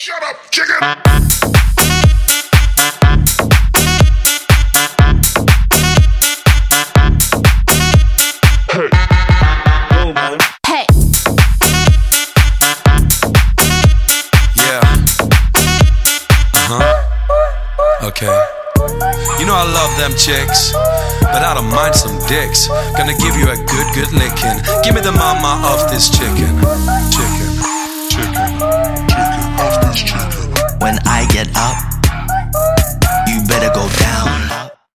Shut up, chicken! Hey. Yo, man. Hey. Yeah. Okay. You know I love them chicks, but I don't mind some dicks. Gonna give you a good licking. Give me the mama of this chick.